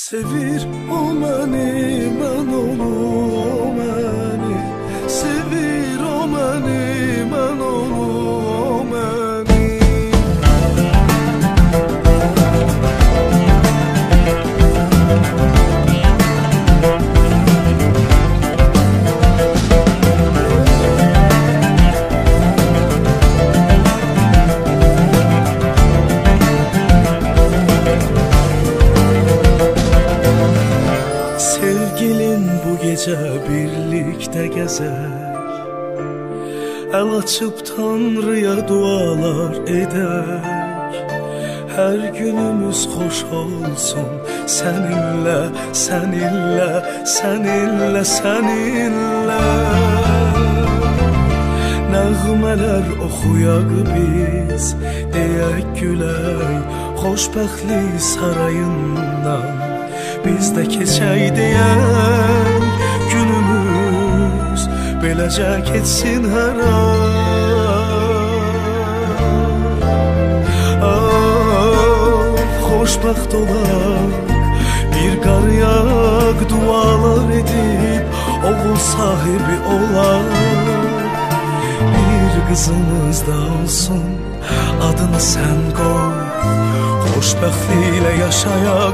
Sevir o məni, mən onu, o məni. Sevir o məni, mən onu, o məni. Sevgilim bu gece birlikte gezek, el açıp Tanrı'ya dualar edek. Her günümüz hoş olsun seninle, seninle, seninle, seninle. Nəğmələr oxuyaq biz, deyək gülək, xoşbəxtlik sarayından. Biz de keçək deyək günümüz, beləcə keçsin hər an. Xoşbəxt olaq, bir qar yağ, dualar edib oğul sahibi olaq. Bir qızımız da olsun, adını sən qoy. Xoşbəxtliklə yaşayaq,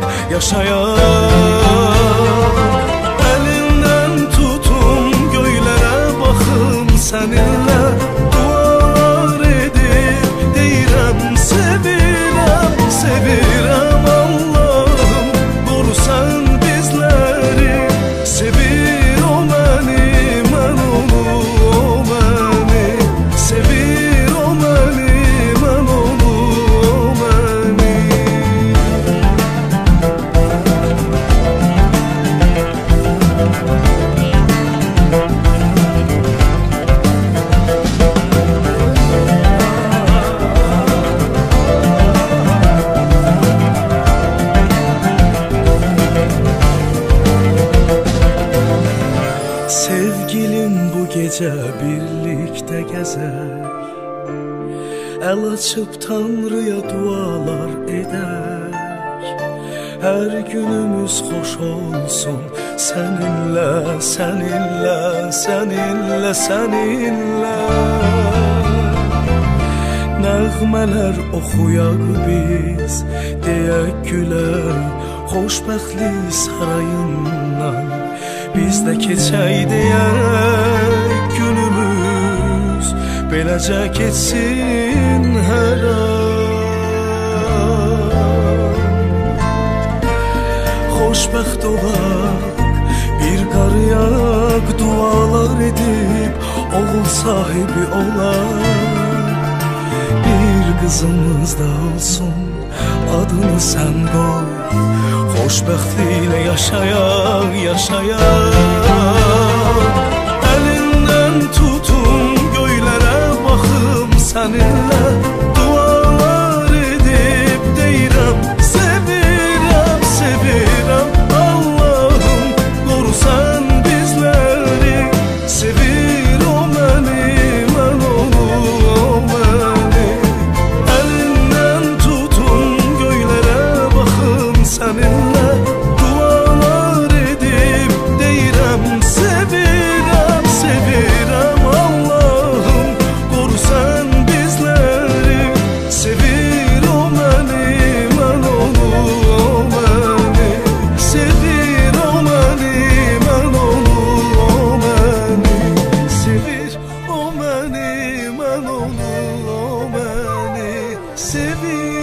yaşayaq. Əlindən tutum, göylərə baxım səninlə. Dualar edib, deyirəm sevirəm, sevirəm Allahım. Qorusan bizləri, sevir o məni, mən onu, o məni. Sevir o məni, mən onu, o məni. Sevgilim bu gece birlikte gezek, el açıp Tanrı'ya dualar edek. Her günümüz hoş olsun seninle, seninle, seninle, seninle. Nəğmələr oxuyaq biz, deyək gülək, xoşbəxtlik sarayından. Biz de keçək deyək günümüz, beləcə keçsin hər an. Xoşbəxt olaq, bir qar yağ, dualar edib oğul sahibi olaq. Bir qızımız da olsun, adını sən qoy. Xoşbəxtliklə yaşayaq, yaşayaq. Əlindən tutum, göylərə baxım səninlə. Dualar edib deyirəm sevirəm, sevirəm Allahım. Qorusan bizləri, sevir o məni, mən onu, o məni. Əlindən tutum, göylərə baxım səninlə. Sevir